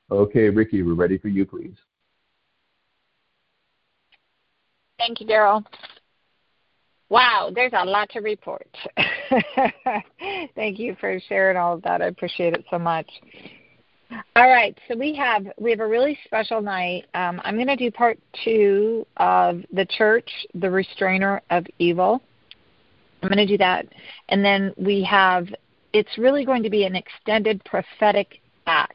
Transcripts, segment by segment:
Okay, Ricky, we're ready for you, please. Thank you, Daryl. Wow, there's a lot to report. Thank you for sharing all of that. I appreciate it so much. All right, so we have a really special night. I'm going to do part 2 of the church, the restrainer of evil. I'm going to do that, and then it's really going to be an extended prophetic act.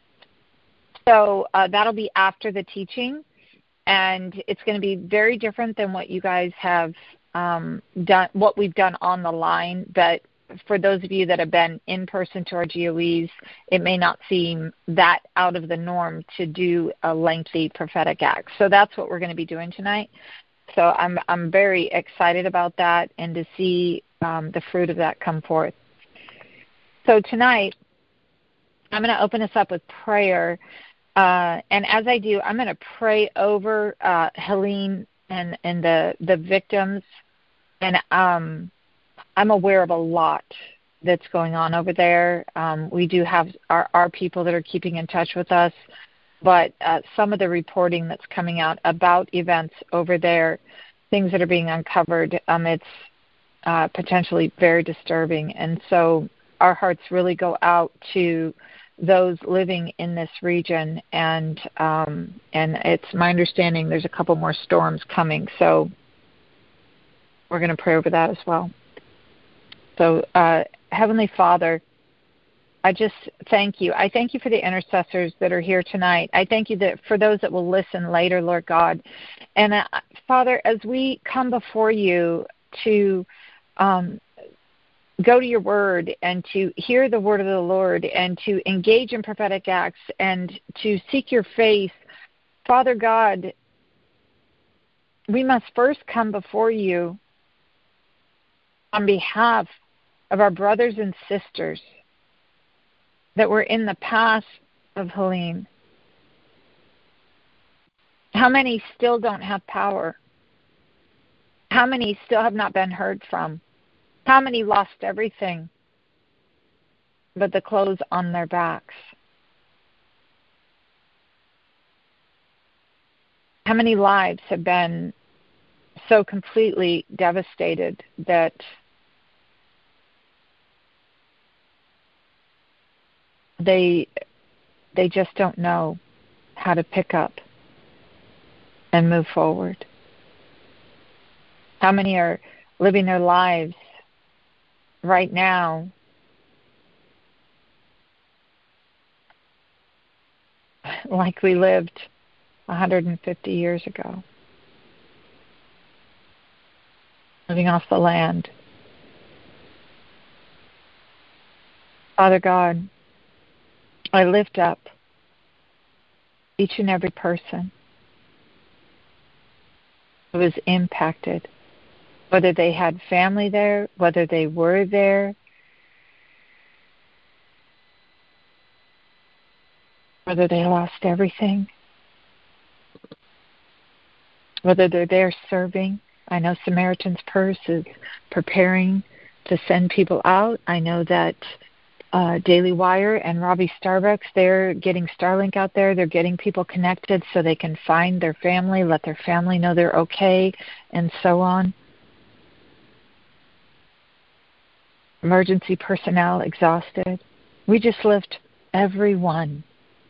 So that'll be after the teaching, and it's going to be very different than what you guys have done, what we've done on the line. But for those of you that have been in person to our GOEs, it may not seem that out of the norm to do a lengthy prophetic act. So that's what we're going to be doing tonight. So I'm very excited about that and to see the fruit of that come forth. So tonight, I'm going to open us up with prayer. And as I do, I'm going to pray over Helene and the victims. And I'm aware of a lot that's going on over there. We do have our people that are keeping in touch with us. But some of the reporting that's coming out about events over there, things that are being uncovered, it's potentially very disturbing. And so our hearts really go out to those living in this region, and it's my understanding there's a couple more storms coming, so we're going to pray over that as well. So, Heavenly Father, I just thank you. I thank you for the intercessors that are here tonight. I thank you that for those that will listen later, Lord God. And Father, as we come before you to go to your word and to hear the word of the Lord and to engage in prophetic acts and to seek your face, Father God, we must first come before you on behalf of our brothers and sisters that were in the path of Helene. How many still don't have power? How many still have not been heard from? How many lost everything but the clothes on their backs? How many lives have been so completely devastated that they just don't know how to pick up and move forward? How many are living their lives right now like we lived 150 years ago, living off the land? Father God, I lift up each and every person who was impacted, whether they had family there, whether they were there, whether they lost everything, whether they're there serving. I know Samaritan's Purse is preparing to send people out. I know that Daily Wire and Robbie Starbucks, they're getting Starlink out there. They're getting people connected so they can find their family, let their family know they're okay, and so on. Emergency personnel exhausted. We just lift everyone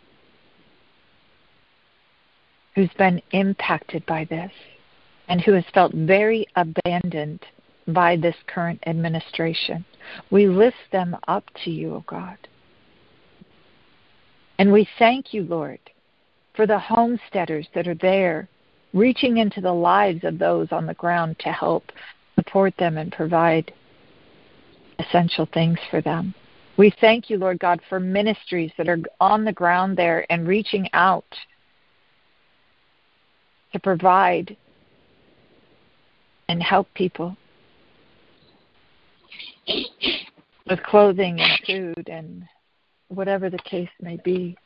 who's been impacted by this and who has felt very abandoned by this current administration. We lift them up to you, O God. And we thank you, Lord, for the homesteaders that are there, reaching into the lives of those on the ground to help support them and provide essential things for them. We thank you, Lord God, for ministries that are on the ground there and reaching out to provide and help people with clothing and food and whatever the case may be.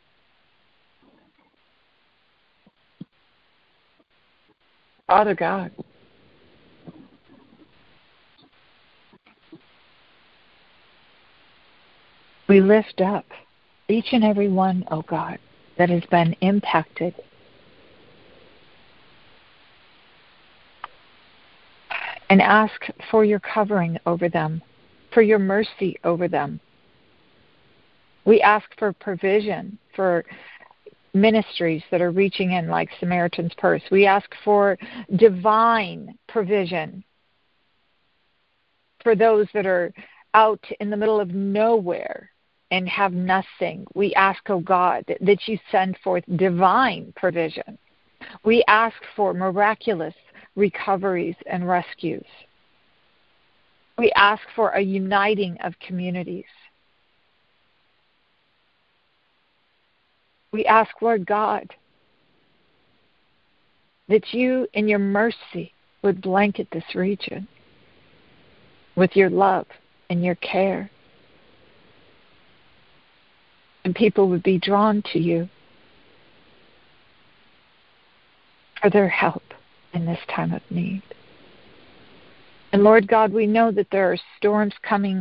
Father God, we lift up each and every one, oh God, that has been impacted. And ask for your covering over them, for your mercy over them. We ask for provision for ministries that are reaching in like Samaritan's Purse. We ask for divine provision for those that are out in the middle of nowhere and have nothing. We ask, oh God, that you send forth divine provision. We ask for miraculous recoveries and rescues. We ask for a uniting of communities. We ask, Lord God, that you in your mercy would blanket this region with your love and your care. And people would be drawn to you for their help in this time of need. And Lord God, we know that there are storms coming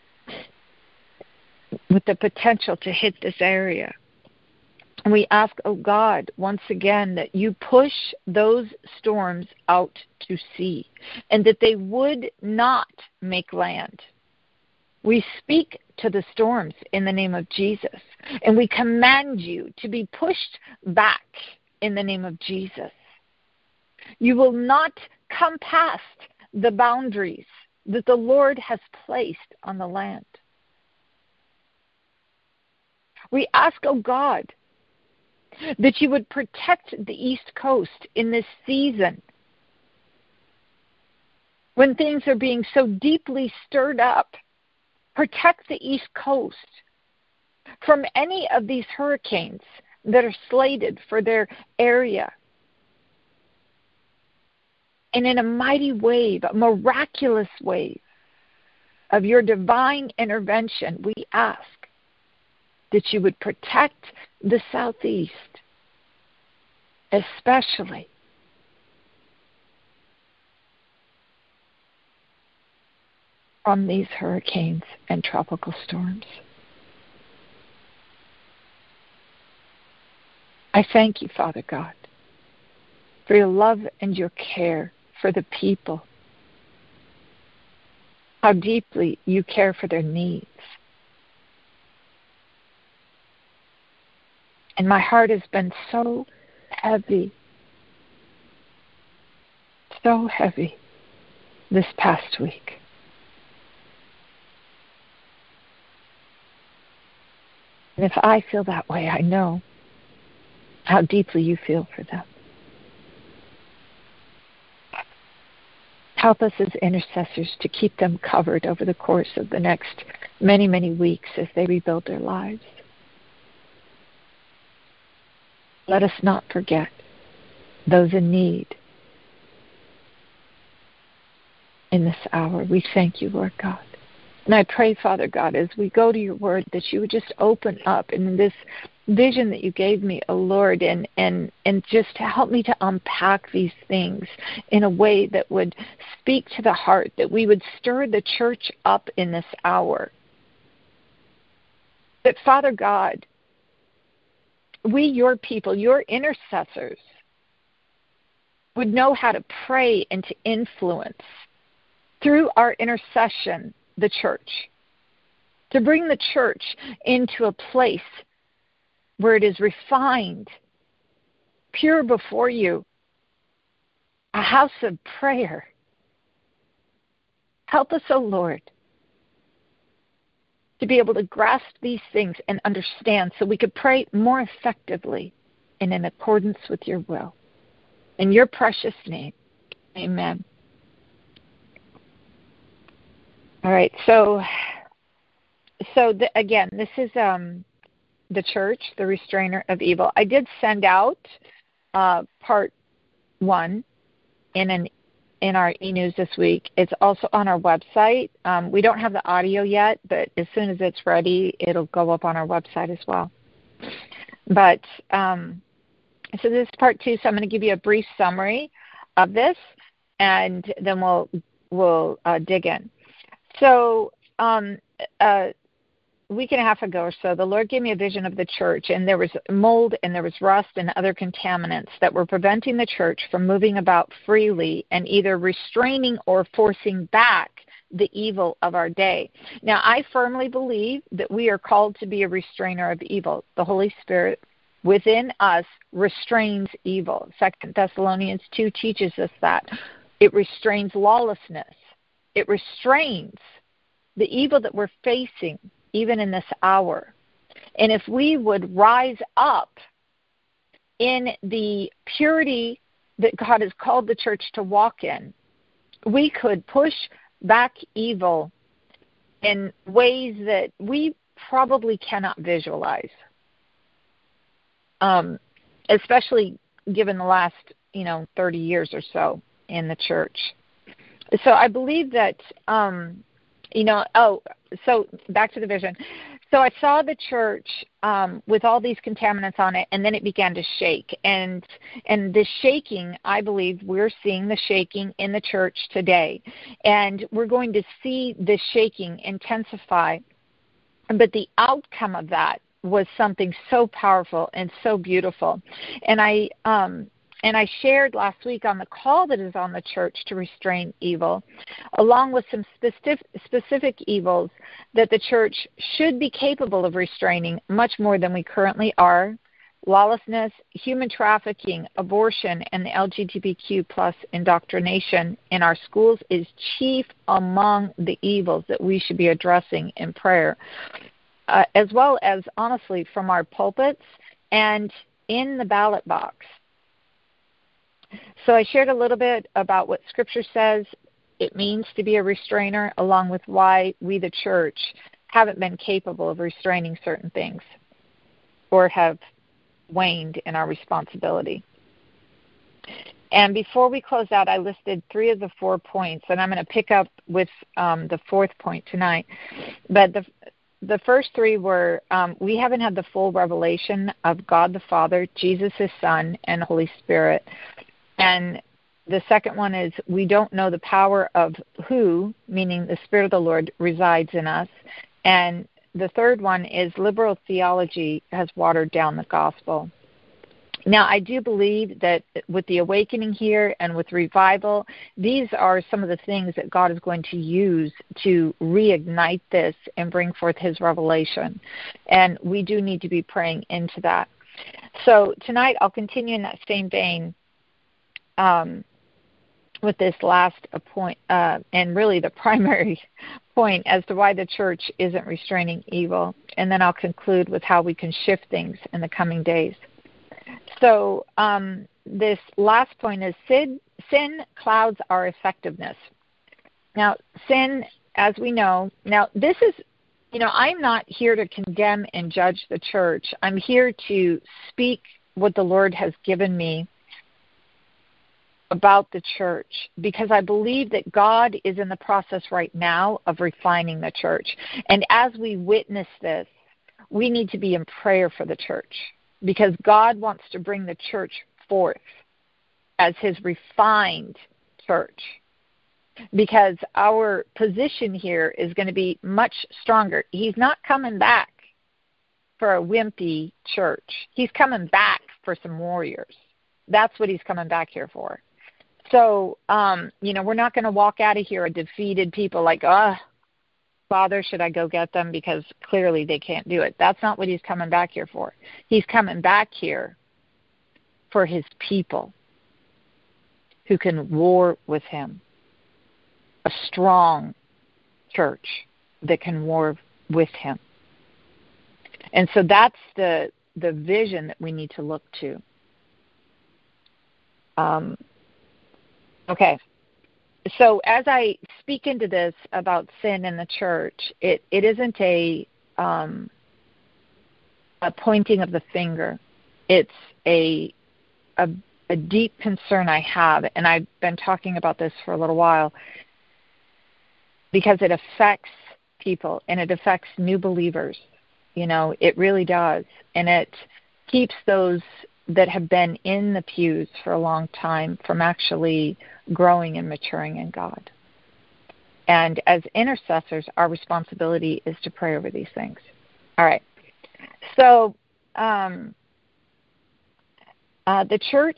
with the potential to hit this area. And we ask, oh God, once again, that you push those storms out to sea and that they would not make land. We speak to the storms in the name of Jesus, and we command you to be pushed back in the name of Jesus. You will not come past the boundaries that the Lord has placed on the land. We ask, oh God, that you would protect the East Coast in this season when things are being so deeply stirred up. Protect the East Coast from any of these hurricanes that are slated for their area. And in a mighty wave, a miraculous wave of your divine intervention, we ask that you would protect the Southeast, especially from these hurricanes and tropical storms. I thank you, Father God, for your love and your care for the people, how deeply you care for their needs. And my heart has been so heavy this past week. And if I feel that way, I know how deeply you feel for them. Help us as intercessors to keep them covered over the course of the next many, many weeks as they rebuild their lives. Let us not forget those in need in this hour. We thank you, Lord God. And I pray, Father God, as we go to your word, that you would just open up in this vision that you gave me, oh Lord, and just to help me to unpack these things in a way that would speak to the heart, that we would stir the church up in this hour. That, Father God, we, your people, your intercessors, would know how to pray and to influence through our intercession the church, to bring the church into a place where it is refined, pure before you, a house of prayer. Help us, O Lord, to be able to grasp these things and understand so we could pray more effectively and in accordance with your will. In your precious name, amen. All right, so again, this is the church, the restrainer of evil. I did send out part 1 in our e-news this week. It's also on our website. We don't have the audio yet, but as soon as it's ready, it'll go up on our website as well. But so this is part 2, so I'm going to give you a brief summary of this, and then we'll dig in. So week and a half ago or so, the Lord gave me a vision of the church, and there was mold and there was rust and other contaminants that were preventing the church from moving about freely and either restraining or forcing back the evil of our day. Now, I firmly believe that we are called to be a restrainer of evil. The Holy Spirit within us restrains evil. 2 Thessalonians 2 teaches us that. It restrains lawlessness. It restrains the evil that we're facing even in this hour. And if we would rise up in the purity that God has called the church to walk in, we could push back evil in ways that we probably cannot visualize, especially given the last, 30 years or so in the church. So I believe that, so back to the vision. So I saw the church with all these contaminants on it, and then it began to shake. And the shaking, I believe we're seeing the shaking in the church today. And we're going to see the shaking intensify. But the outcome of that was something so powerful and so beautiful. And I shared last week on the call that is on the church to restrain evil, along with some specific evils that the church should be capable of restraining much more than we currently are. Lawlessness, human trafficking, abortion, and the LGBTQ plus indoctrination in our schools is chief among the evils that we should be addressing in prayer, as well as, honestly, from our pulpits and in the ballot box. So I shared a little bit about what Scripture says it means to be a restrainer, along with why we, the church, haven't been capable of restraining certain things or have waned in our responsibility. And before we close out, I listed 3 of the 4 points, and I'm going to pick up with the 4th point tonight. But the first 3 were we haven't had the full revelation of God the Father, Jesus His Son, and Holy Spirit. And the second one is we don't know the power of who, meaning the Spirit of the Lord, resides in us. And the third one is liberal theology has watered down the gospel. Now, I do believe that with the awakening here and with revival, these are some of the things that God is going to use to reignite this and bring forth His revelation. And we do need to be praying into that. So tonight I'll continue in that same vein with this last point, and really the primary point as to why the church isn't restraining evil. And then I'll conclude with how we can shift things in the coming days. So this last point is sin clouds our effectiveness. Now, sin, as we know, now this is, I'm not here to condemn and judge the church. I'm here to speak what the Lord has given me about the church, because I believe that God is in the process right now of refining the church. And as we witness this, we need to be in prayer for the church, because God wants to bring the church forth as His refined church, because our position here is going to be much stronger. He's not coming back for a wimpy church. He's coming back for some warriors. That's what He's coming back here for. So, we're not going to walk out of here a defeated people like, Father, should I go get them? Because clearly they can't do it. That's not what He's coming back here for. He's coming back here for His people who can war with Him. A strong church that can war with Him. And so that's the vision that we need to look to. Okay, so as I speak into this about sin in the church, it isn't a pointing of the finger. It's a deep concern I have, and I've been talking about this for a little while, because it affects people and it affects new believers. It really does, and it keeps those that have been in the pews for a long time from actually growing and maturing in God. And as intercessors, our responsibility is to pray over these things. All right. So the church,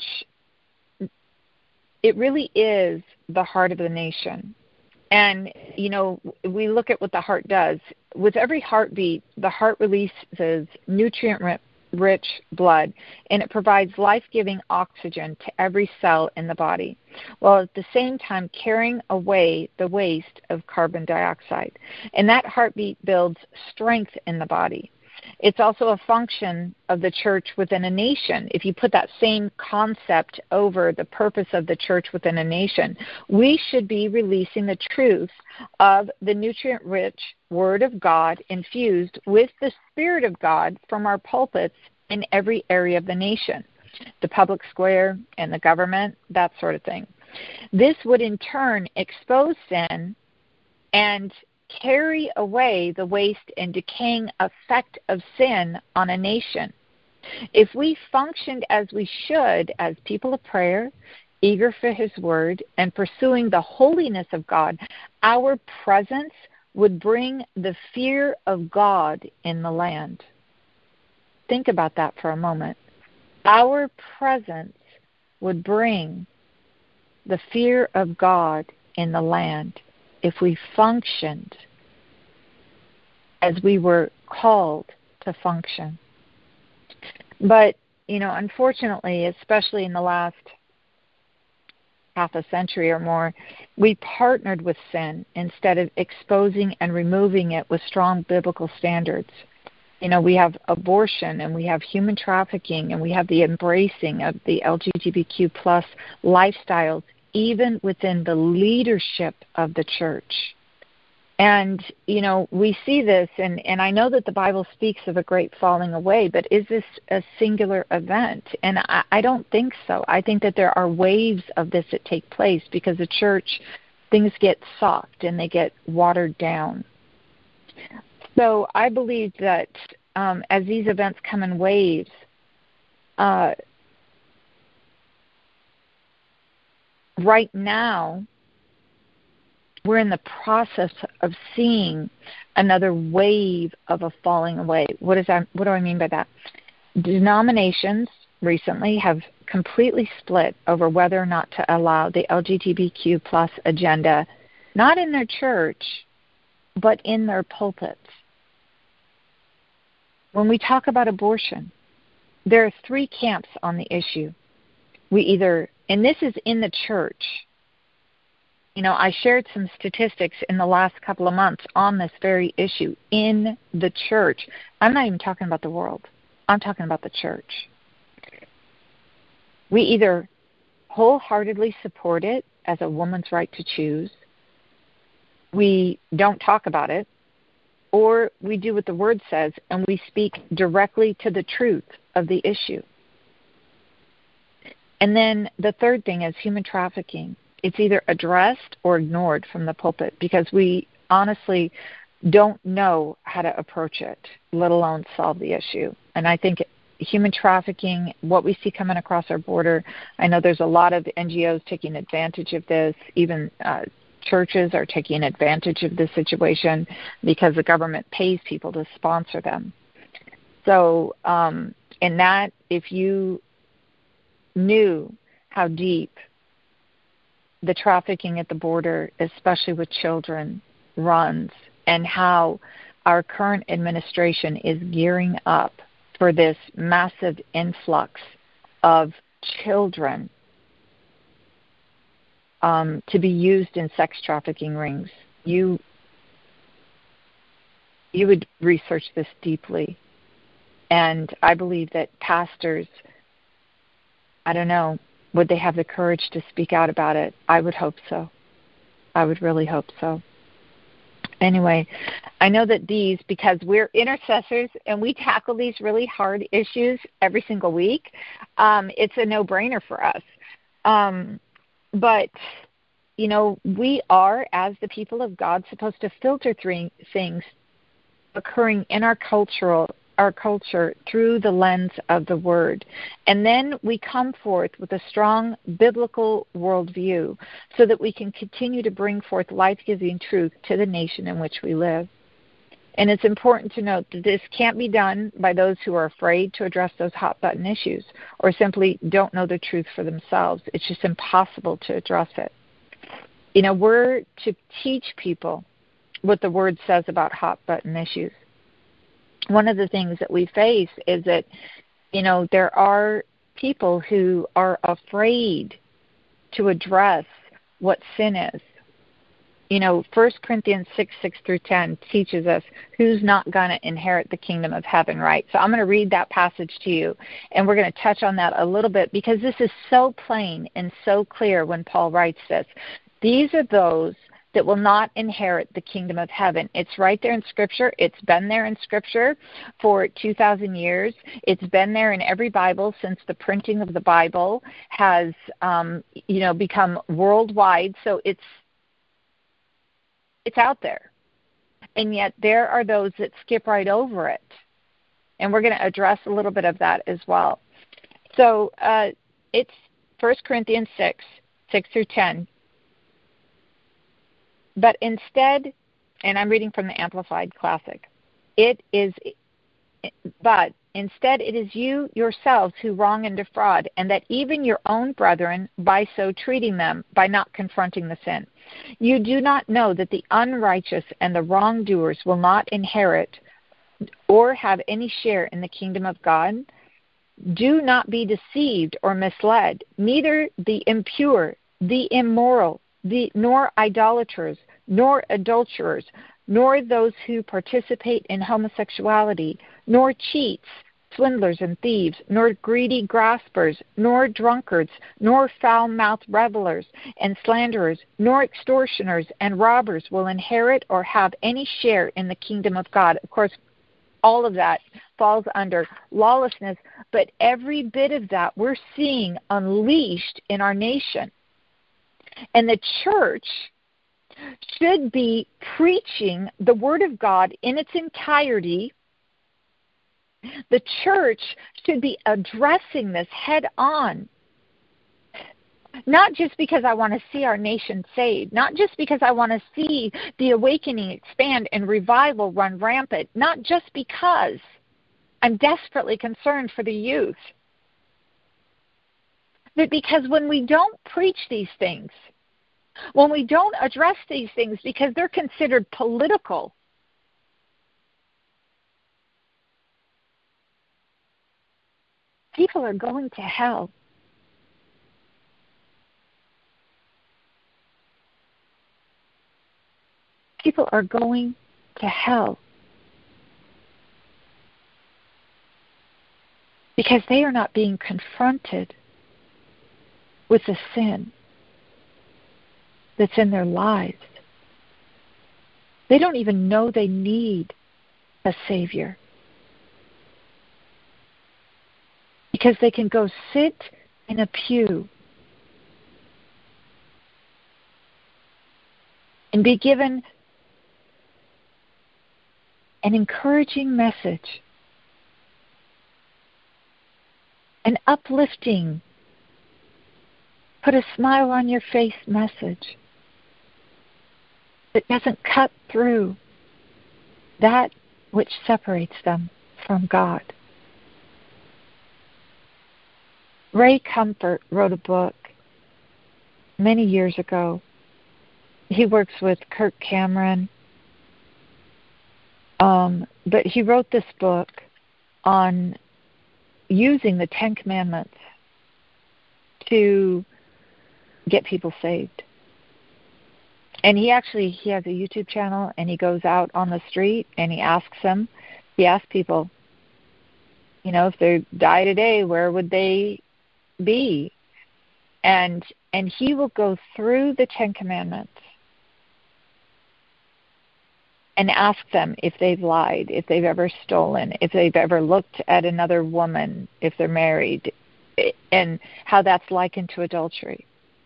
it really is the heart of the nation. And, we look at what the heart does. With every heartbeat, the heart releases nutrient-rich blood, and it provides life-giving oxygen to every cell in the body, while at the same time carrying away the waste of carbon dioxide. And that heartbeat builds strength in the body. It's also a function of the church within a nation. If you put that same concept over the purpose of the church within a nation, we should be releasing the truth of the nutrient-rich Word of God infused with the Spirit of God from our pulpits in every area of the nation, the public square and the government, that sort of thing. This would in turn expose sin and carry away the waste and decaying effect of sin on a nation. If we functioned as we should as people of prayer, eager for His Word, and pursuing the holiness of God, our presence would bring the fear of God in the land. Think about that for a moment. Our presence would bring the fear of God in the land if we functioned as we were called to function. But, unfortunately, especially in the last half a century or more, we partnered with sin instead of exposing and removing it with strong biblical standards. We have abortion, and we have human trafficking, and we have the embracing of the LGBTQ plus lifestyles, even within the leadership of the church. And, we see this, and I know that the Bible speaks of a great falling away, but is this a singular event? And I don't think so. I think that there are waves of this that take place because the church, things get soft and they get watered down. So I believe that as these events come in waves, right now, we're in the process of seeing another wave of a falling away. What do I mean by that? Denominations recently have completely split over whether or not to allow the LGBTQ plus agenda, not in their church, but in their pulpits. When we talk about abortion, there are three camps on the issue. And this is in the church. I shared some statistics in the last couple of months on this very issue in the church. I'm not even talking about the world. I'm talking about the church. We either wholeheartedly support it as a woman's right to choose, we don't talk about it, or we do what the Word says and we speak directly to the truth of the issue. And then the third thing is human trafficking. It's either addressed or ignored from the pulpit because we honestly don't know how to approach it, let alone solve the issue. And I think human trafficking, what we see coming across our border, I know there's a lot of NGOs taking advantage of this. Even churches are taking advantage of this situation because the government pays people to sponsor them. So, in that, if you knew how deep the trafficking at the border, especially with children, runs, and how our current administration is gearing up for this massive influx of children to be used in sex trafficking rings, you would research this deeply. And I believe that pastors, I don't know, would they have the courage to speak out about it? I would hope so. I would really hope so. Anyway, I know that because we're intercessors and we tackle these really hard issues every single week, it's a no-brainer for us. But, we are, as the people of God, supposed to filter things occurring in our culture through the lens of the Word. And then we come forth with a strong biblical worldview so that we can continue to bring forth life-giving truth to the nation in which we live. And it's important to note that this can't be done by those who are afraid to address those hot-button issues or simply don't know the truth for themselves. It's just impossible to address it. We're to teach people what the Word says about hot-button issues. One of the things that we face is that, there are people who are afraid to address what sin is. 1 Corinthians 6:6-10 teaches us who's not going to inherit the kingdom of heaven, right? So I'm going to read that passage to you, and we're going to touch on that a little bit because this is so plain and so clear when Paul writes this. These are those that will not inherit the kingdom of heaven. It's right there in Scripture. It's been there in Scripture for 2,000 years. It's been there in every Bible since the printing of the Bible has, become worldwide. So it's out there. And yet there are those that skip right over it. And we're going to address a little bit of that as well. So it's 1 Corinthians 6:6-10. But instead, and I'm reading from the Amplified Classic, instead it is you yourselves who wrong and defraud, and that even your own brethren, by so treating them, by not confronting the sin. You do not know that the unrighteous and the wrongdoers will not inherit or have any share in the kingdom of God? Do not be deceived or misled. Neither the impure, the immoral, nor idolaters, nor adulterers, nor those who participate in homosexuality, nor cheats, swindlers and thieves, nor greedy graspers, nor drunkards, nor foul-mouthed revelers and slanderers, nor extortioners and robbers will inherit or have any share in the kingdom of God. Of course, all of that falls under lawlessness, but every bit of that we're seeing unleashed in our nation. And the church should be preaching the Word of God in its entirety. The church should be addressing this head on. Not just because I want to see our nation saved, not just because I want to see the awakening expand and revival run rampant, not just because I'm desperately concerned for the youth, but because when we don't preach these things, when we don't address these things because they're considered political, people are going to hell. People are going to hell because they are not being confronted with the sin that's in their lives. They don't even know they need a Savior because they can go sit in a pew and be given an encouraging message, an uplifting, put a smile on your face message that doesn't cut through that which separates them from God. Ray Comfort wrote a book many years ago. He works with Kirk Cameron. But he wrote this book on using the Ten Commandments to get people saved. And he has a YouTube channel, and he goes out on the street and he asks people, if they die today, where would they be? And he will go through the Ten Commandments and ask them if they've lied, if they've ever stolen, if they've ever looked at another woman, if they're married, and how that's likened to adultery.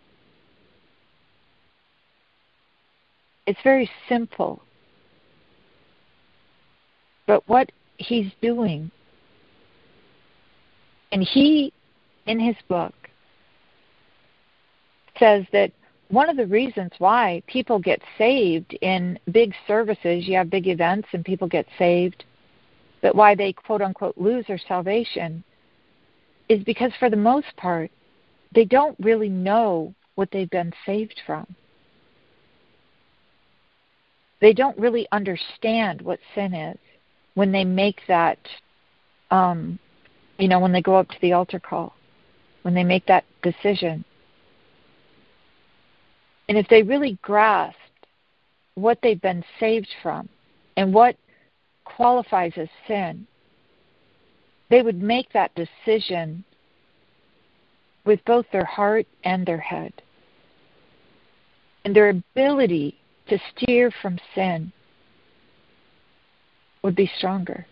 It's very simple. But what he's doing, and he, in his book, says that one of the reasons why people get saved in big services, you have big events and people get saved, but why they quote unquote lose their salvation is because for the most part, they don't really know what they've been saved from. They don't really understand what sin is when they make that, when they go up to the altar call, when they make that decision. And if they really grasped what they've been saved from and what qualifies as sin, they would make that decision with both their heart and their head. And their ability to steer from sin would be stronger.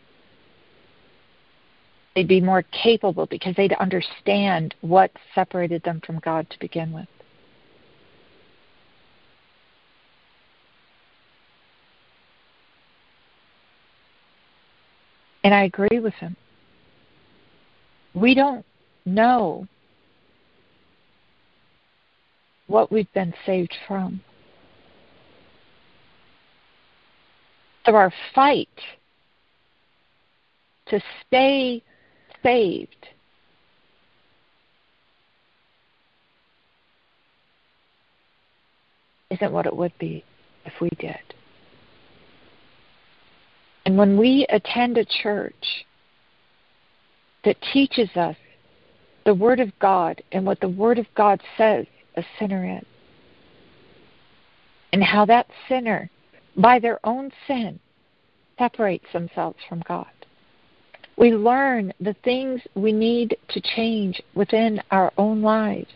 They'd be more capable because they'd understand what separated them from God to begin with. And I agree with him. We don't know what we've been saved from. So our fight to stay saved isn't what it would be if we did. And when we attend a church that teaches us the Word of God and what the Word of God says a sinner is, and how that sinner, by their own sin, separates themselves from God, we learn the things we need to change within our own lives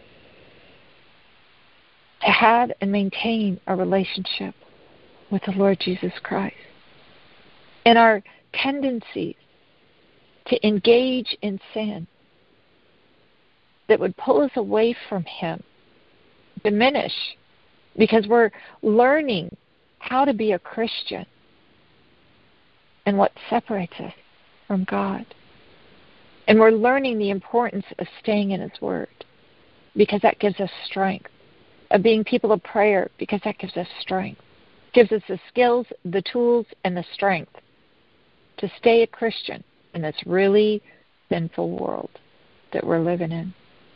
to have and maintain a relationship with the Lord Jesus Christ. And our tendencies to engage in sin that would pull us away from Him diminish because we're learning how to be a Christian and what separates us from God. And we're learning the importance of staying in His Word because that gives us strength, of being people of prayer because that gives us strength, gives us the skills, the tools, and the strength to stay a Christian in this really sinful world that we're living in.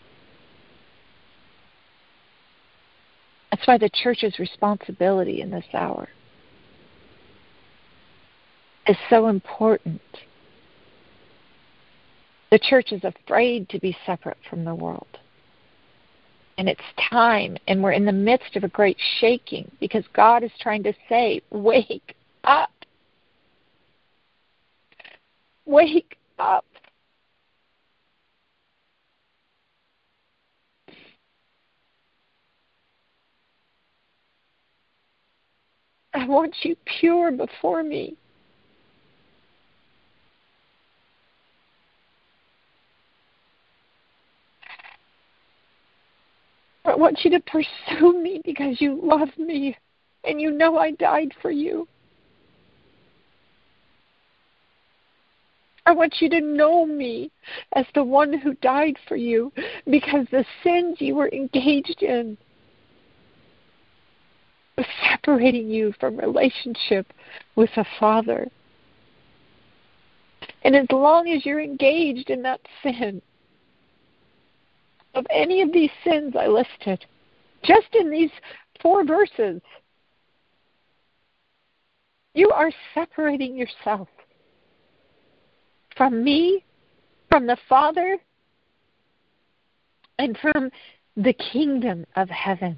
That's why the church's responsibility in this hour is so important. The church is afraid to be separate from the world. And it's time, and we're in the midst of a great shaking because God is trying to say, wake up. Wake up. I want you pure before me. I want you to pursue me because you love me and you know I died for you. I want you to know me as the one who died for you because the sins you were engaged in was separating you from relationship with the Father. And as long as you're engaged in that sin, of any of these sins I listed, just in these 4 verses, you are separating yourself from me, from the Father, and from the kingdom of heaven.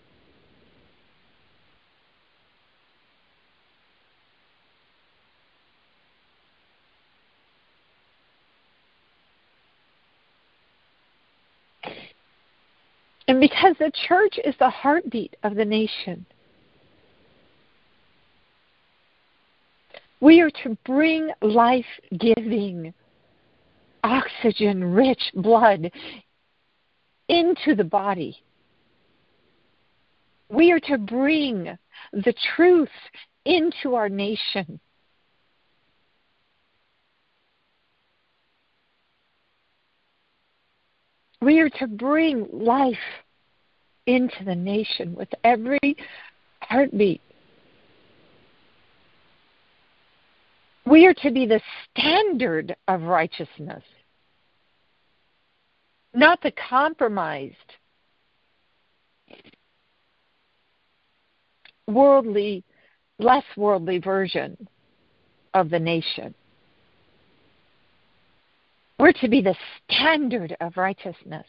And because the church is the heartbeat of the nation, we are to bring life-giving, oxygen-rich blood into the body. We are to bring the truth into our nation. We are to bring life into the nation with every heartbeat. We are to be the standard of righteousness, not the compromised, less worldly version of the nation. We're to be the standard of righteousness.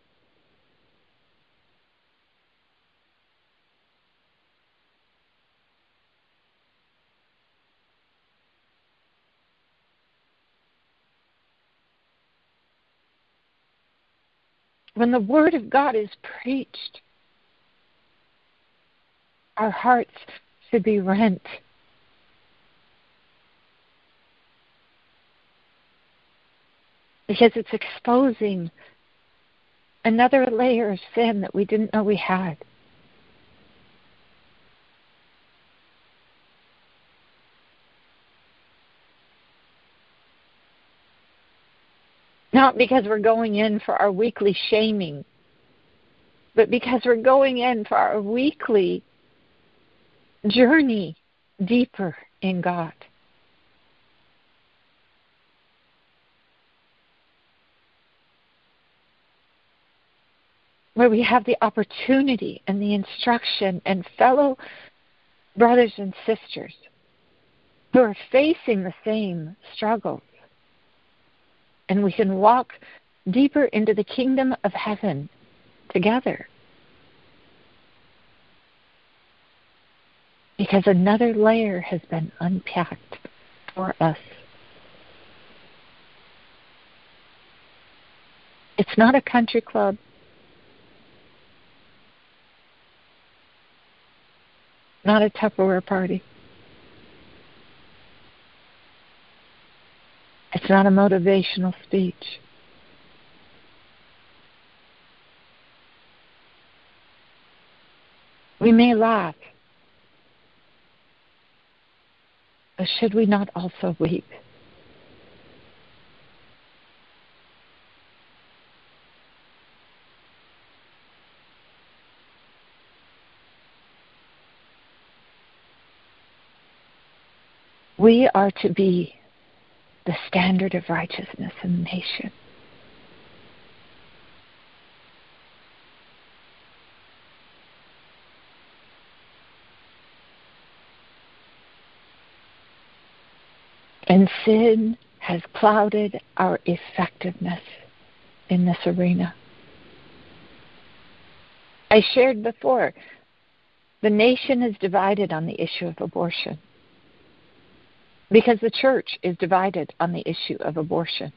When the Word of God is preached, our hearts should be rent. Because it's exposing another layer of sin that we didn't know we had. Not because we're going in for our weekly shaming, but because we're going in for our weekly journey deeper in God. Where we have the opportunity and the instruction and fellow brothers and sisters who are facing the same struggles. And we can walk deeper into the kingdom of heaven together. Because another layer has been unpacked for us. It's not a country club. Not a Tupperware party. It's not a motivational speech. We may laugh, but should we not also weep? We are to be the standard of righteousness in the nation. And sin has clouded our effectiveness in this arena. I shared before, the nation is divided on the issue of abortion. Because the church is divided on the issue of abortion.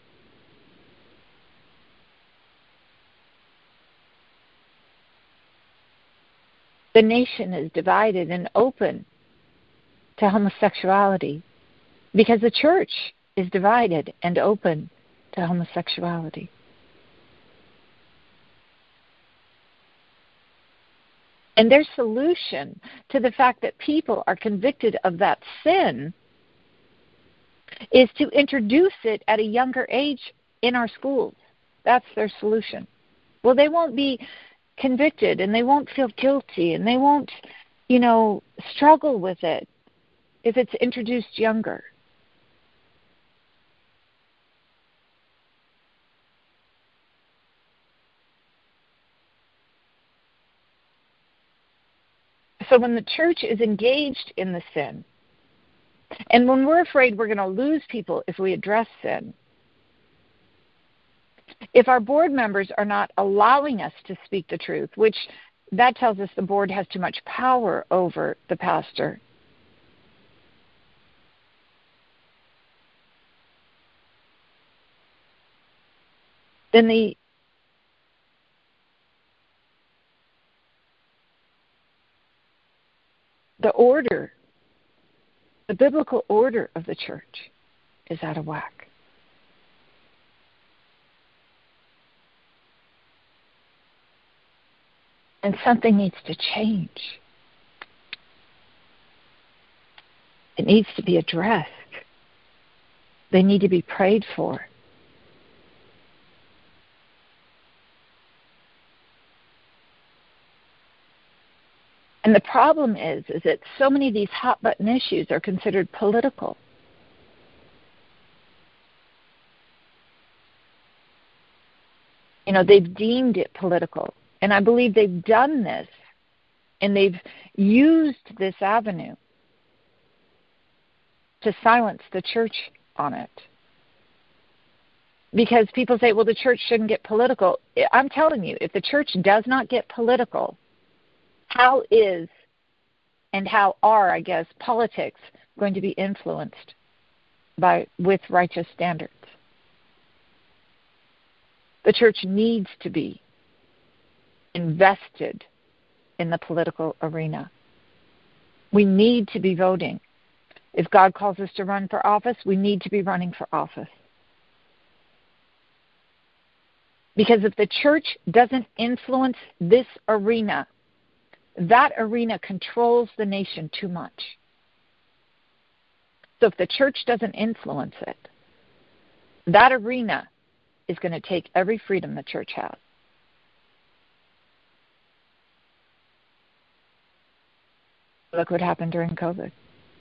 The nation is divided and open to homosexuality because the church is divided and open to homosexuality. And their solution to the fact that people are convicted of that sin is to introduce it at a younger age in our schools. That's their solution. Well, they won't be convicted and they won't feel guilty and they won't, struggle with it if it's introduced younger. So when the church is engaged in the sin, and when we're afraid we're going to lose people if we address sin, if our board members are not allowing us to speak the truth, which that tells us the board has too much power over the pastor, then the order, the biblical order of the church is out of whack. And something needs to change. It needs to be addressed. They need to be prayed for. And the problem is that so many of these hot-button issues are considered political. They've deemed it political. And I believe they've done this, and they've used this avenue to silence the church on it. Because people say, well, the church shouldn't get political. I'm telling you, if the church does not get political, how are politics going to be influenced with righteous standards? The church needs to be invested in the political arena. We need to be voting. If God calls us to run for office, we need to be running for office. Because if the church doesn't influence this arena, that arena controls the nation too much. So if the church doesn't influence it, that arena is going to take every freedom the church has. Look what happened during COVID.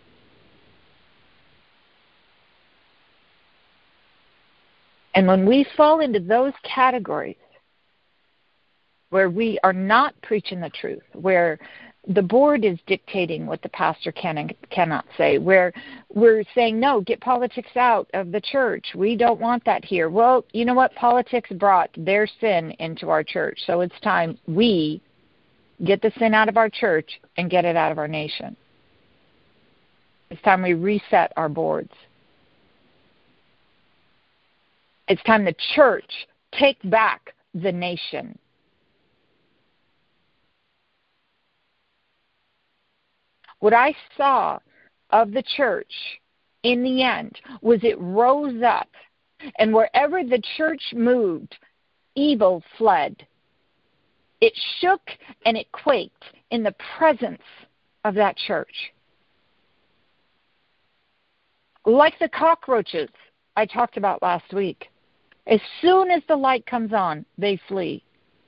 And when we fall into those categories where we are not preaching the truth, where the board is dictating what the pastor can and cannot say, where we're saying, no, get politics out of the church. We don't want that here. Well, you know what? Politics brought their sin into our church. So it's time we get the sin out of our church and get it out of our nation. It's time we reset our boards. It's time the church take back the nation. What I saw of the church in the end was it rose up, and wherever the church moved, evil fled. It shook and it quaked in the presence of that church. Like the cockroaches I talked about last week. As soon as the light comes on, they flee.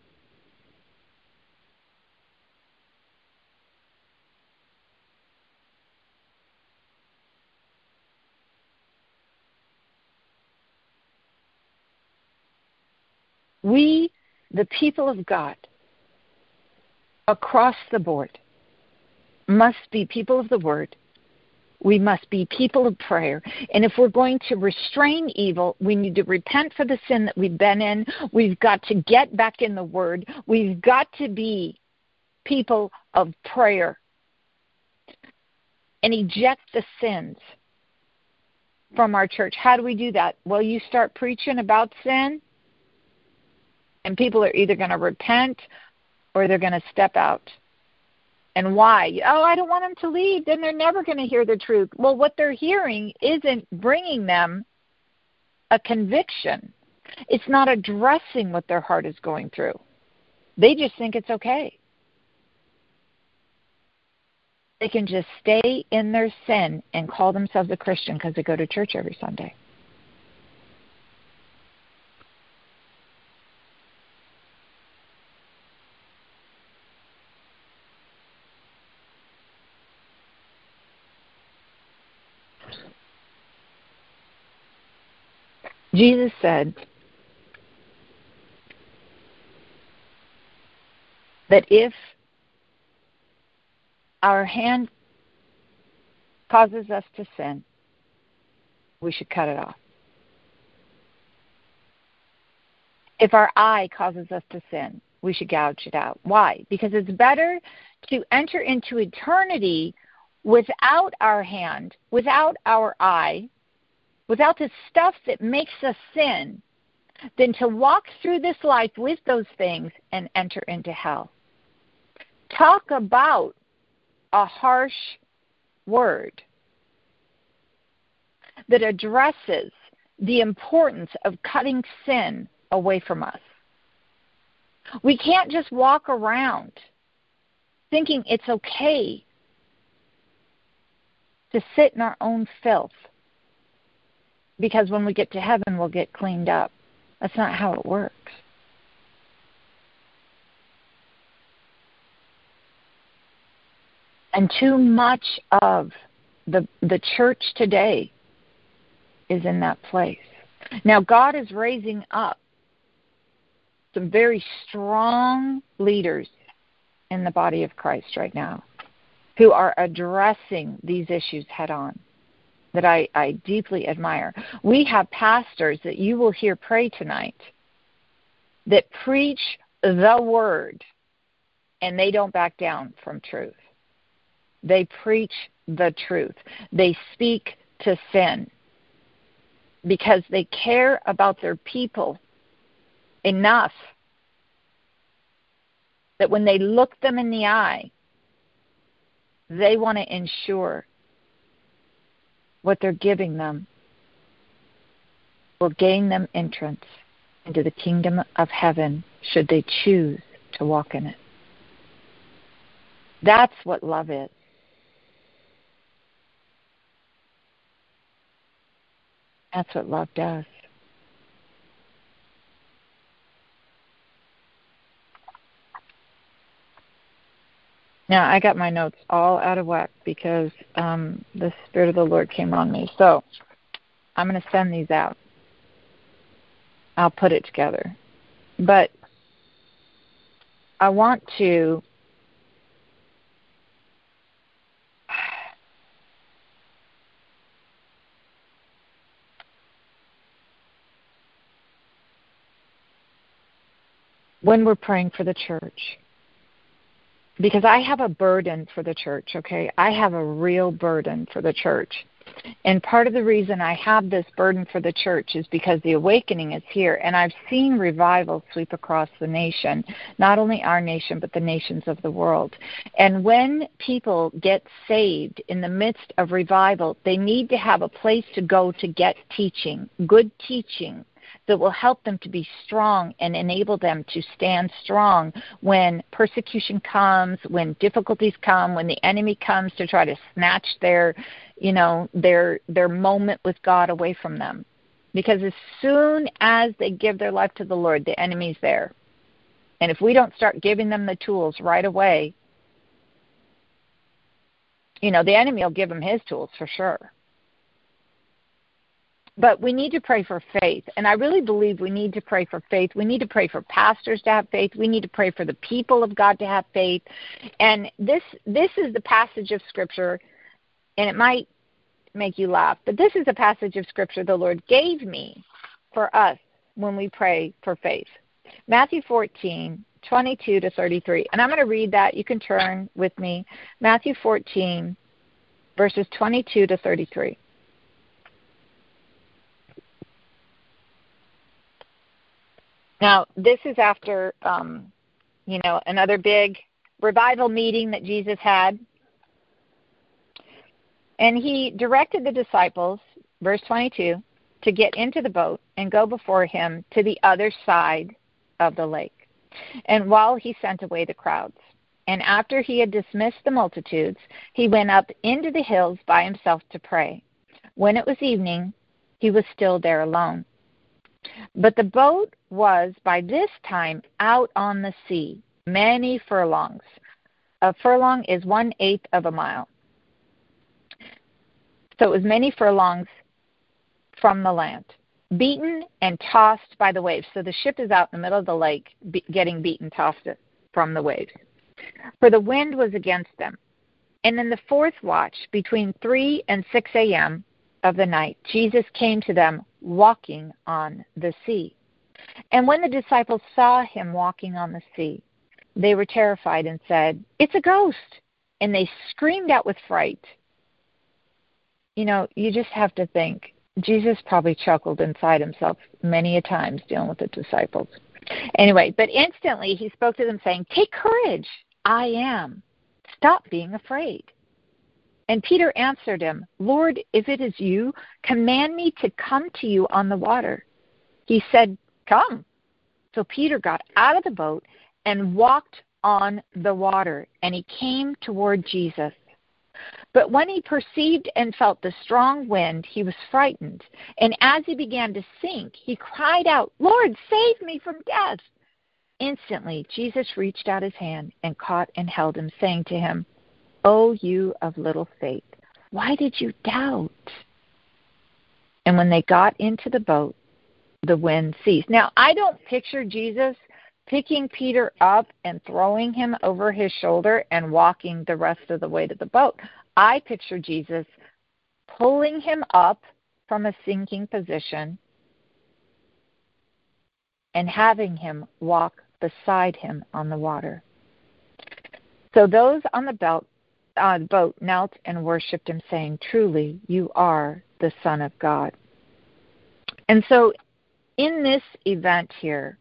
We, the people of God, across the board, must be people of the Word. We must be people of prayer. And if we're going to restrain evil, we need to repent for the sin that we've been in. We've got to get back in the Word. We've got to be people of prayer and eject the sins from our church. How do we do that? Well, you start preaching about sin, and people are either going to repent or they're going to step out. And why? Oh, I don't want them to leave. Then they're never going to hear the truth. Well, what they're hearing isn't bringing them a conviction. It's not addressing what their heart is going through. They just think it's okay. They can just stay in their sin and call themselves a Christian because they go to church every Sunday. Jesus said that if our hand causes us to sin, we should cut it off. If our eye causes us to sin, we should gouge it out. Why? Because it's better to enter into eternity without our hand, without our eye, without the stuff that makes us sin, than to walk through this life with those things and enter into hell. Talk about a harsh word that addresses the importance of cutting sin away from us. We can't just walk around thinking it's okay to sit in our own filth, because when we get to heaven, we'll get cleaned up. That's not how it works. And too much of the church today is in that place. Now, God is raising up some very strong leaders in the body of Christ right now who are addressing these issues head on that I deeply admire. We have pastors that you will hear pray tonight that preach the word, and they don't back down from truth. They preach the truth. They speak to sin because they care about their people enough that when they look them in the eye, they want to ensure what they're giving them will gain them entrance into the kingdom of heaven should they choose to walk in it. That's what love is. That's what love does. Now, I got my notes all out of whack because the Spirit of the Lord came on me. So I'm going to send these out. I'll put it together. But I want to when we're praying for the church, because I have a burden for the church, okay? I have a real burden for the church. And part of the reason I have this burden for the church is because the awakening is here. And I've seen revival sweep across the nation, not only our nation, but the nations of the world. And when people get saved in the midst of revival, they need to have a place to go to get teaching, good teaching, that will help them to be strong and enable them to stand strong when persecution comes, when difficulties come, when the enemy comes to try to snatch their moment with God away from them. Because as soon as they give their life to the Lord, the enemy's there. And if we don't start giving them the tools right away, the enemy will give them his tools for sure. But we need to pray for faith. And I really believe we need to pray for faith. We need to pray for pastors to have faith. We need to pray for the people of God to have faith. And this is the passage of Scripture, and it might make you laugh, but this is a passage of Scripture the Lord gave me for us when we pray for faith. Matthew 14, 22 to 33. And I'm going to read that. You can turn with me. Matthew 14, verses 22 to 33. Now, this is after, another big revival meeting that Jesus had. And he directed the disciples, verse 22, to get into the boat and go before him to the other side of the lake. And while he sent away the crowds. And after he had dismissed the multitudes, he went up into the hills by himself to pray. When it was evening, he was still there alone. But the boat was by this time out on the sea, many furlongs. A furlong is 1/8 of a mile. So it was many furlongs from the land, beaten and tossed by the waves. So the ship is out in the middle of the lake, getting beaten, tossed from the waves. For the wind was against them. And in the fourth watch, between 3 and 6 a.m. of the night, Jesus came to them walking on the sea. And when the disciples saw him walking on the sea, they were terrified and said, "It's a ghost!" And they screamed out with fright. You just have to think, Jesus probably chuckled inside himself many a times dealing with the disciples. Anyway, but instantly he spoke to them saying, "Take courage, I am. Stop being afraid." And Peter answered him, "Lord, if it is you, command me to come to you on the water." He said, "Come." So Peter got out of the boat and walked on the water, and he came toward Jesus. But when he perceived and felt the strong wind, he was frightened. And as he began to sink, he cried out, "Lord, save me from death." Instantly, Jesus reached out his hand and caught and held him, saying to him, O you of little faith, why did you doubt? And when they got into the boat, the wind ceased. Now, I don't picture Jesus picking Peter up and throwing him over his shoulder and walking the rest of the way to the boat. I picture Jesus pulling him up from a sinking position and having him walk beside him on the water. So those on the boat knelt and worshipped him, saying, truly, you are the Son of God. And so in this event here,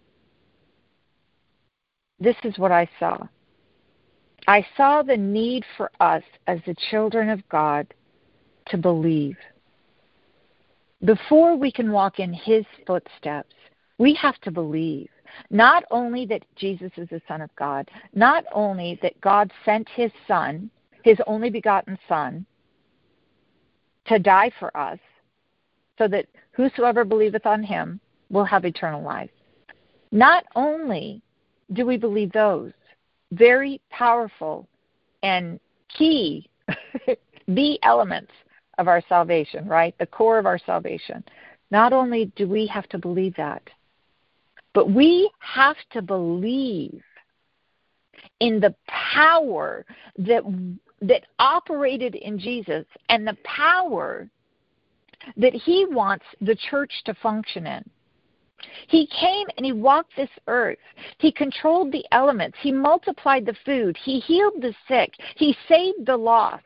this is what I saw. I saw the need for us as the children of God to believe. Before we can walk in his footsteps, we have to believe. Not only that Jesus is the Son of God, not only that God sent his Son, his only begotten Son, to die for us, so that whosoever believeth on him will have eternal life. Not only do we believe those very powerful and key, the elements of our salvation, right? The core of our salvation. Not only do we have to believe that, but we have to believe in the power that operated in Jesus and the power that he wants the church to function in. He came and he walked this earth. He controlled the elements. He multiplied the food. He healed the sick. He saved the lost.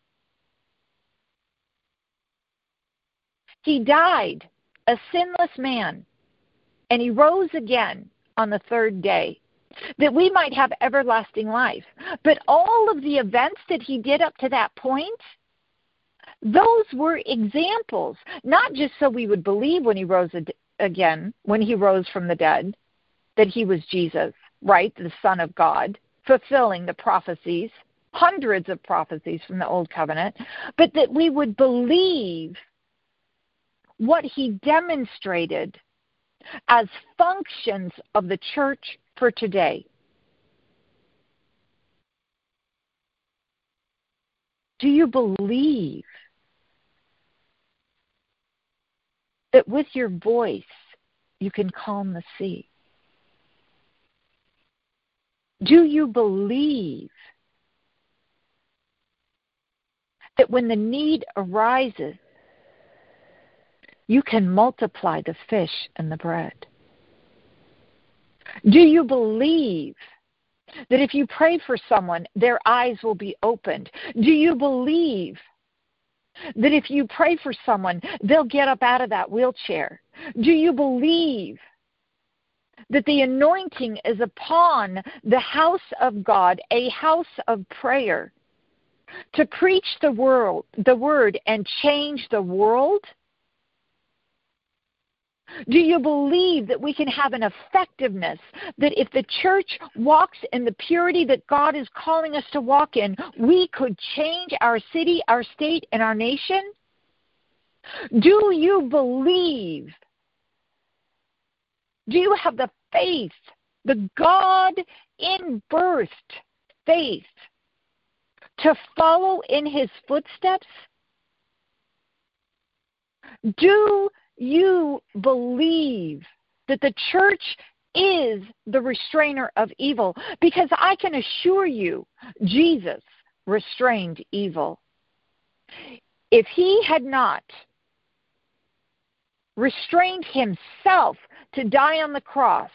He died, a sinless man, and he rose again on the third day, that we might have everlasting life. But all of the events that he did up to that point, those were examples, not just so we would believe when he rose again, when he rose from the dead, that he was Jesus, right, the Son of God, fulfilling the prophecies, hundreds of prophecies from the Old Covenant, but that we would believe what he demonstrated as functions of the church for today. Do you believe that with your voice you can calm the sea? Do you believe that when the need arises, you can multiply the fish and the bread? Do you believe that if you pray for someone, their eyes will be opened? Do you believe that if you pray for someone, they'll get up out of that wheelchair? Do you believe that the anointing is upon the house of God, a house of prayer, to preach the word and change the world? Do you believe that we can have an effectiveness, that if the church walks in the purity that God is calling us to walk in, we could change our city, our state, and our nation? Do you believe? Do you have the faith, the God-in-birthed faith, to follow in his footsteps? Do you believe that the church is the restrainer of evil? Because I can assure you, Jesus restrained evil. If he had not restrained himself to die on the cross,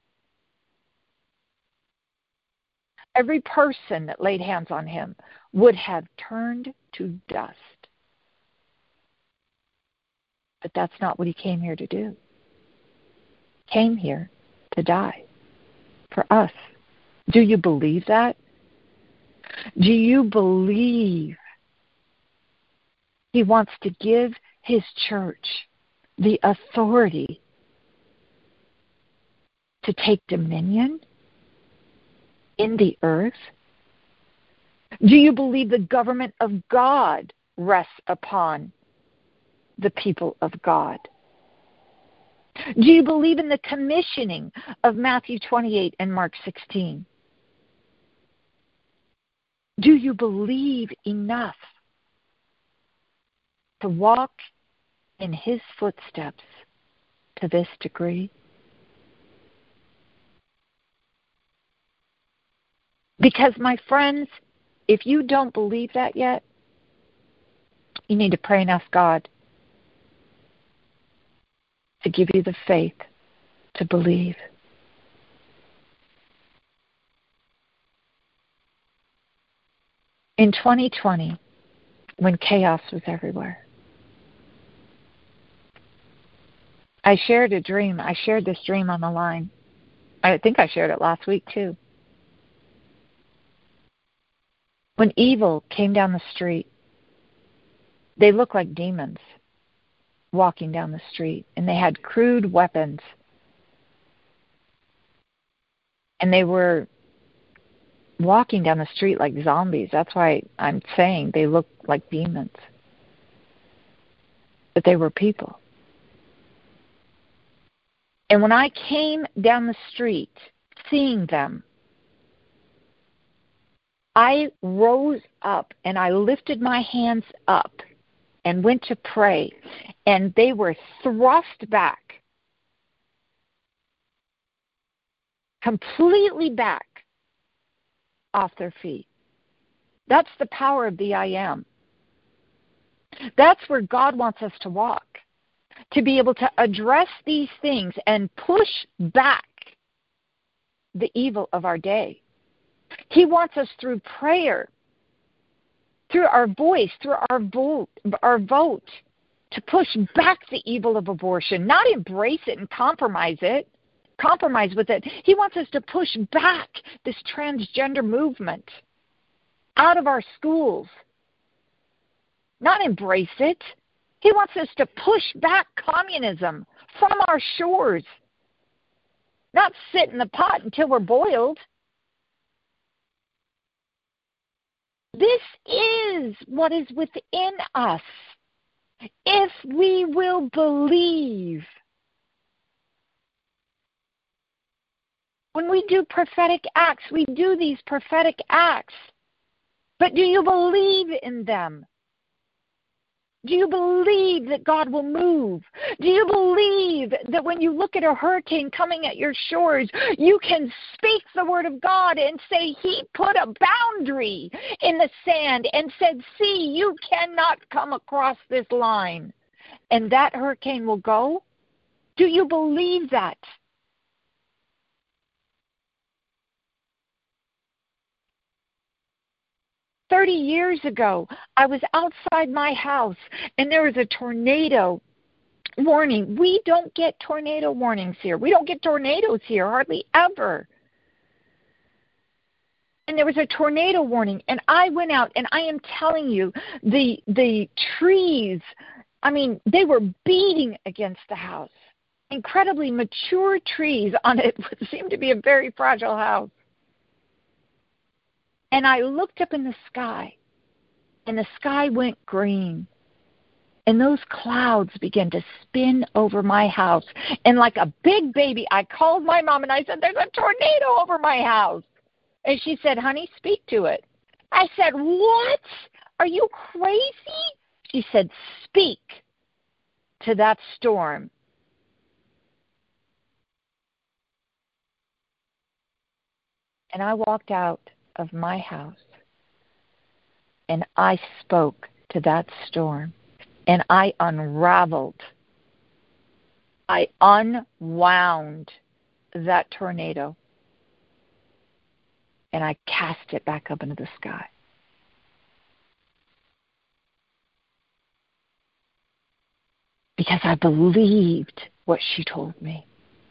every person that laid hands on him would have turned to dust. But that's not what he came here to do. He came here to die for us. Do you believe that? Do you believe he wants to give his church the authority to take dominion in the earth? Do you believe the government of God rests upon the people of God? Do you believe in the commissioning of Matthew 28 and Mark 16? Do you believe enough to walk in His footsteps to this degree? Because, my friends, if you don't believe that yet, you need to pray and ask God to give you the faith to believe. In 2020, when chaos was everywhere, I shared a dream. I shared this dream on the line. I think I shared it last week too. When evil came down the street, they looked like demons walking down the street, and they had crude weapons. And they were walking down the street like zombies. That's why I'm saying they look like demons. But they were people. And when I came down the street seeing them, I rose up and I lifted my hands up and went to pray, and they were thrust back, completely back off their feet. That's the power of the I am. That's where God wants us to walk, to be able to address these things and push back the evil of our day. He wants us through prayer, through our voice, through our vote, to push back the evil of abortion, not embrace it and compromise with it. He wants us to push back this transgender movement out of our schools, not embrace it. He wants us to push back communism from our shores, not sit in the pot until we're boiled. This is what is within us if we will believe. When we do prophetic acts, we do these prophetic acts. But do you believe in them? Do you believe that God will move? Do you believe that when you look at a hurricane coming at your shores, you can speak the word of God and say, He put a boundary in the sand and said, see, you cannot come across this line, and that hurricane will go? Do you believe that? "30 years ago, I was outside my house, and there was a tornado warning. We don't get tornado warnings here. We don't get tornadoes here, hardly ever. And there was a tornado warning, and I went out, and I am telling you, the trees, I mean, they were beating against the house. Incredibly mature trees on it what seemed to be a very fragile house. And I looked up in the sky, and the sky went green. And those clouds began to spin over my house. And like a big baby, I called my mom, and I said, there's a tornado over my house. And she said, honey, speak to it. I said, what? Are you crazy? She said, speak to that storm. And I walked out of my house, and I spoke to that storm, and I unraveled, I unwound that tornado, and I cast it back up into the sky. Because I believed what she told me.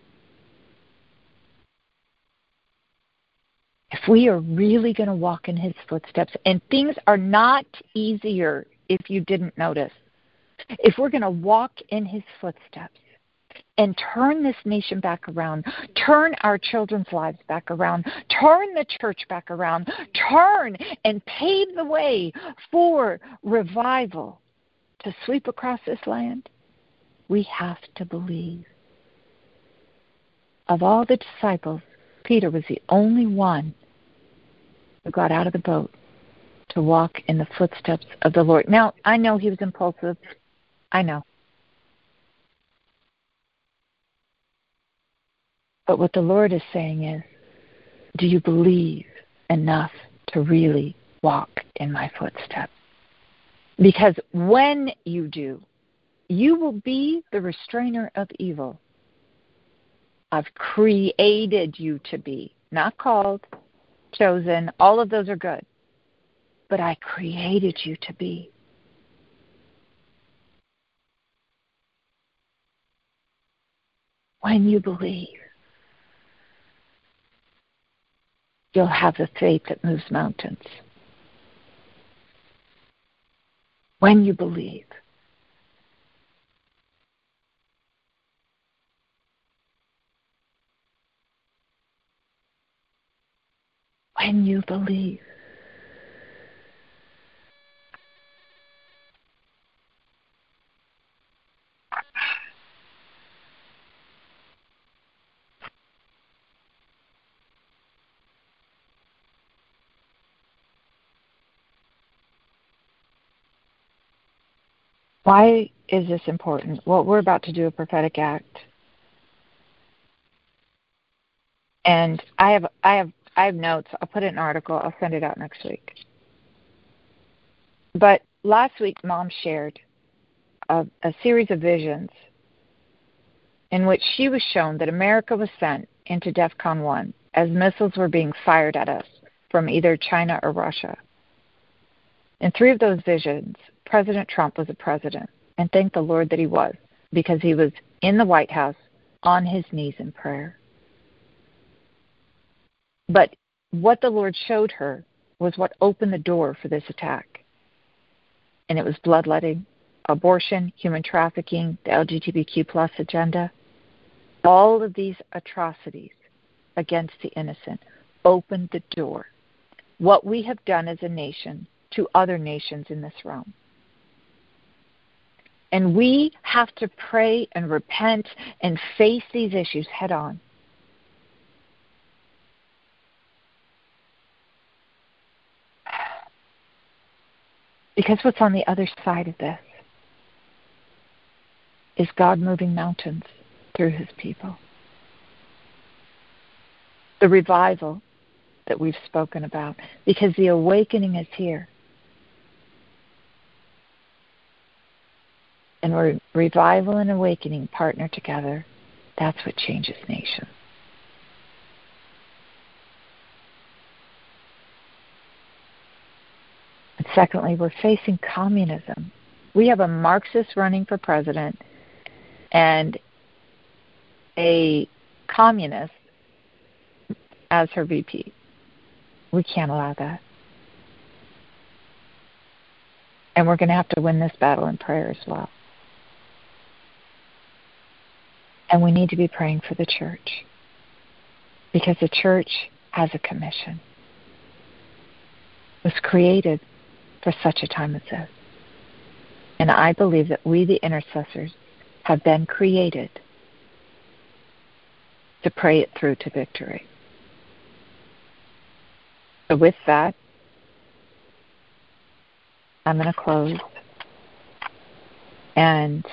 If we are really going to walk in His footsteps, and things are not easier if you didn't notice, if we're going to walk in His footsteps and turn this nation back around, turn our children's lives back around, turn the church back around, turn and pave the way for revival to sweep across this land, we have to believe. Of all the disciples, Peter was the only one who got out of the boat to walk in the footsteps of the Lord. Now, I know he was impulsive. I know. But what the Lord is saying is, do you believe enough to really walk in my footsteps? Because when you do, you will be the restrainer of evil. I've created you to be, not called, chosen. All of those are good. But I created you to be. When you believe, you'll have the faith that moves mountains. When you believe. When you believe. Why is this important? Well, we're about to do a prophetic act. And I have notes. I'll put it in an article. I'll send it out next week. But last week, Mom shared a series of visions in which she was shown that America was sent into DEFCON 1 as missiles were being fired at us from either China or Russia. In 3 of those visions, President Trump was a president, and thank the Lord that he was, because he was in the White House on his knees in prayer. But what the Lord showed her was what opened the door for this attack. And it was bloodletting, abortion, human trafficking, the LGBTQ plus agenda. All of these atrocities against the innocent opened the door. What we have done as a nation to other nations in this realm. And we have to pray and repent and face these issues head on. Because what's on the other side of this is God moving mountains through his people. The revival that we've spoken about, because the awakening is here. And where revival and awakening partner together, that's what changes nations. And secondly, we're facing communism. We have a Marxist running for president and a communist as her VP. We can't allow that. And we're going to have to win this battle in prayer as well. And we need to be praying for the church, because the church has a commission. It was created for such a time as this. And I believe that we, the intercessors, have been created to pray it through to victory. So with that, I'm going to close. And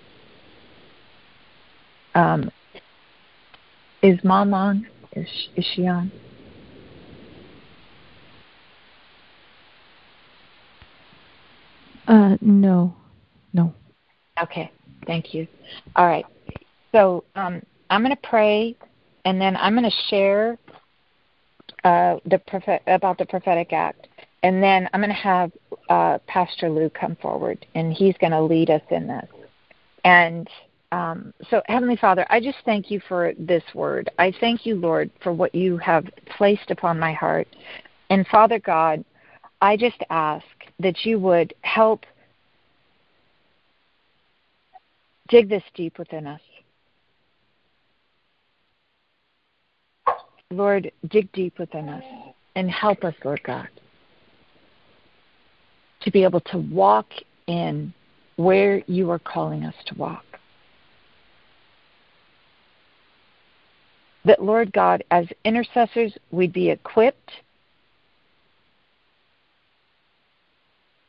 is Mom on? Is she on? No. Okay, thank you. All right. So I'm going to pray, and then I'm going to share about the prophetic act, and then I'm going to have Pastor Lou come forward, and he's going to lead us in this. And so, Heavenly Father, I just thank you for this word. I thank you, Lord, for what you have placed upon my heart. And Father God, I just ask that you would help dig this deep within us. Lord, dig deep within us and help us, Lord God, to be able to walk in where you are calling us to walk. That, Lord God, as intercessors, we'd be equipped,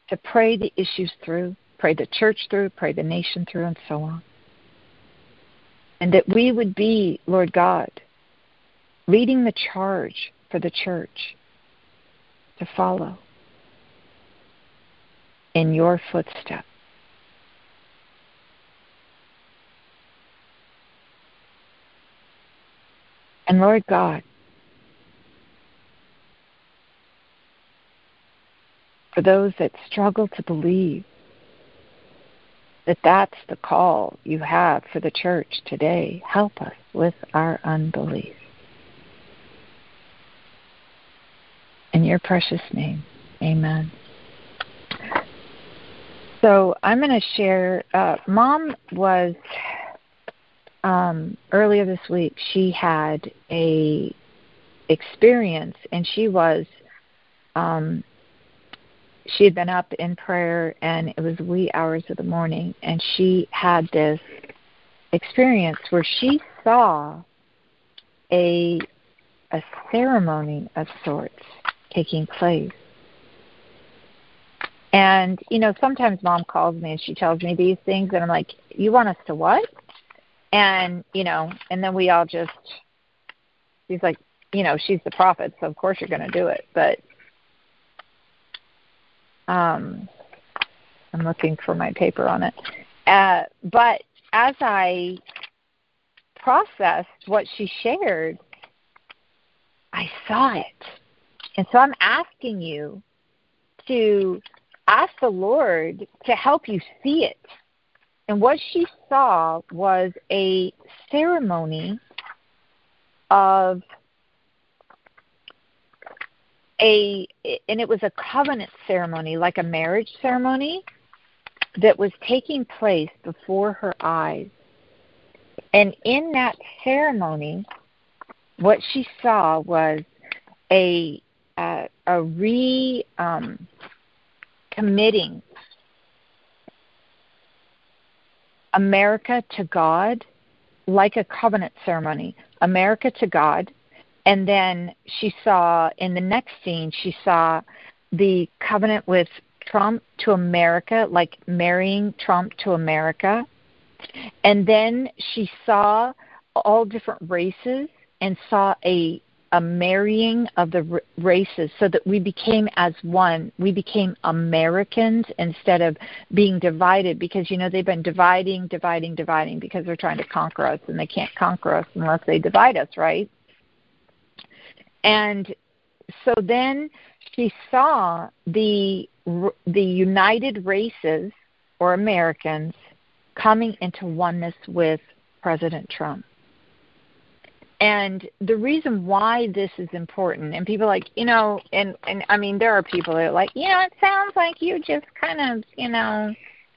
to pray the issues through, pray the church through, pray the nation through, and so on. And that we would be, Lord God, leading the charge for the church to follow in your footsteps. And Lord God, for those that struggle to believe that that's the call you have for the church today, help us with our unbelief. In your precious name, amen. So I'm going to share, Mom was, earlier this week, she had a experience, and she had been up in prayer, and it was wee hours of the morning, and she had this experience where she saw a ceremony of sorts taking place. And, sometimes Mom calls me and she tells me these things, and I'm like, you want us to what? And, and then we all just, she's like, she's the prophet, so of course you're going to do it. But I'm looking for my paper on it. But as I processed what she shared, I saw it. And so I'm asking you to ask the Lord to help you see it. And what she saw was a ceremony of and it was a covenant ceremony, like a marriage ceremony, that was taking place before her eyes. And in that ceremony, what she saw was a committing America to God, like a covenant ceremony, America to God. And then she saw, in the next scene, she saw the covenant with Trump to America, like marrying Trump to America. And then she saw all different races and saw a marrying of the races, so that we became as one. We became Americans instead of being divided, because, they've been dividing, because they're trying to conquer us, and they can't conquer us unless they divide us, right? And so then she saw the united races, or Americans, coming into oneness with President Trump. And the reason why this is important, and people are like, and I mean, there are people that are like, it sounds like you just kind of,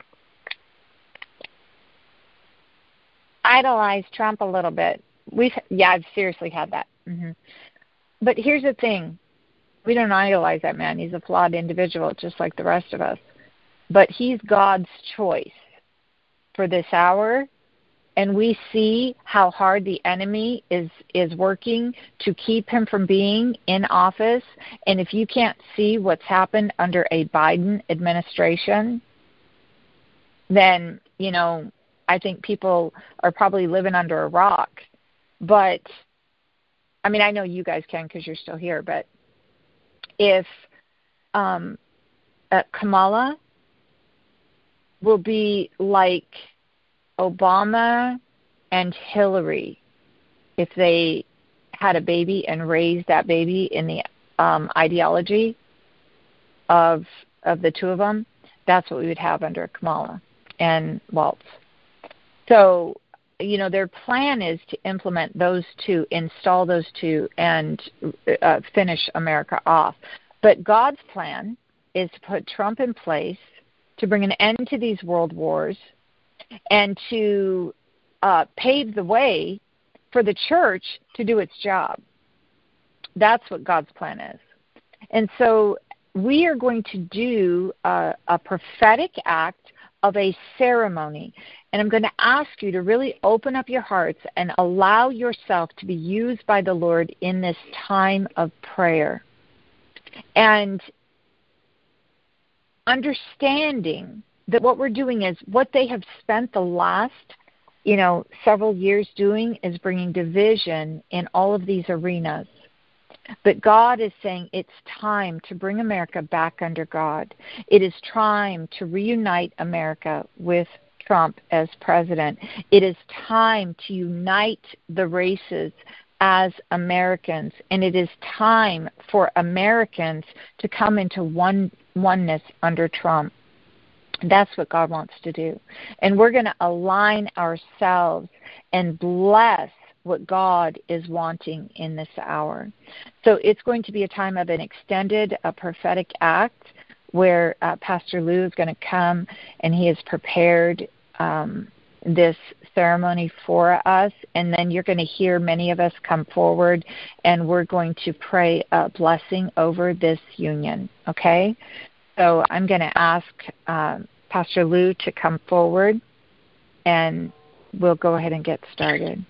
idolize Trump a little bit. I've seriously had that. Mm-hmm. But here's the thing. We don't idolize that man. He's a flawed individual, just like the rest of us. But he's God's choice for this hour. And we see how hard the enemy is working to keep him from being in office. And if you can't see what's happened under a Biden administration, then, I think people are probably living under a rock. But, I mean, I know you guys can because you're still here. But if Kamala will be like Obama and Hillary if they had a baby and raised that baby in the ideology of the two of them, that's what we would have under Kamala and Waltz. So, their plan is to implement those two, install those two, and finish America off. But God's plan is to put Trump in place, to bring an end to these world wars, and to pave the way for the church to do its job. That's what God's plan is. And so we are going to do a prophetic act of a ceremony. And I'm going to ask you to really open up your hearts and allow yourself to be used by the Lord in this time of prayer. And understanding that what we're doing is what they have spent the last, several years doing is bringing division in all of these arenas. But God is saying it's time to bring America back under God. It is time to reunite America with Trump as president. It is time to unite the races as Americans, and it is time for Americans to come into oneness under Trump. That's what God wants to do. And we're going to align ourselves and bless what God is wanting in this hour. So it's going to be a time of an extended prophetic act where Pastor Lou is going to come, and he has prepared this ceremony for us. And then you're going to hear many of us come forward, and we're going to pray a blessing over this union, okay? So I'm going to ask Pastor Lou to come forward, and we'll go ahead and get started.